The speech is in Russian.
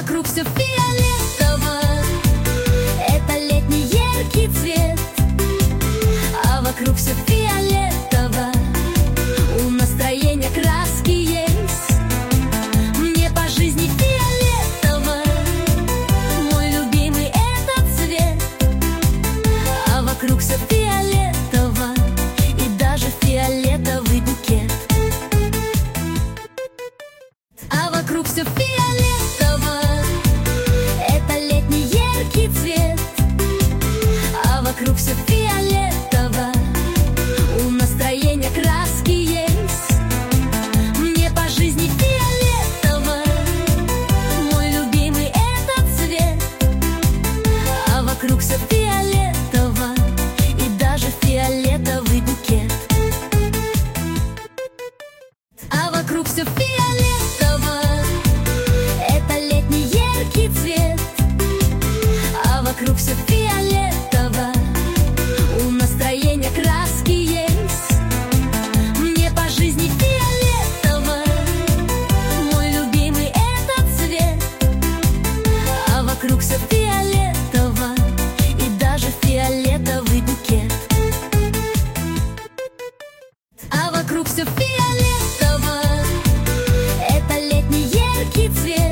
вокруг все фиолетово. Это летний яркий цвет, а вокруг все фиолетово. У настроения краски есть. Мне по жизни фиолетово, мой любимый этот цвет. А вокруг все фиолетово, и даже фиолетовый букет. А вокруг все фиолетово, это летний яркий цвет, а вокруг все фиолетово. У настроения краски есть. Мне по жизни фиолетово, мой любимый этот цвет. А вокруг все фиолетово, и даже фиолетовый букет. А вокруг все фиолетово, это летний яркий цвет, а вокруг все фиолетово. У настроения краски есть. Мне по жизни фиолетово, мой любимый этот цвет. А вокруг все фиолетово, и даже фиолетовый букет. А вокруг все фиолетово, это летний яркий цвет, а вокруг все фиолетово. У настроения краски есть. Мне по жизни фиолетово, мой любимый этот цвет. А вокруг все фиолетово, и даже фиолетовый букет. А вокруг все фиолетово, это летний яркий цвет,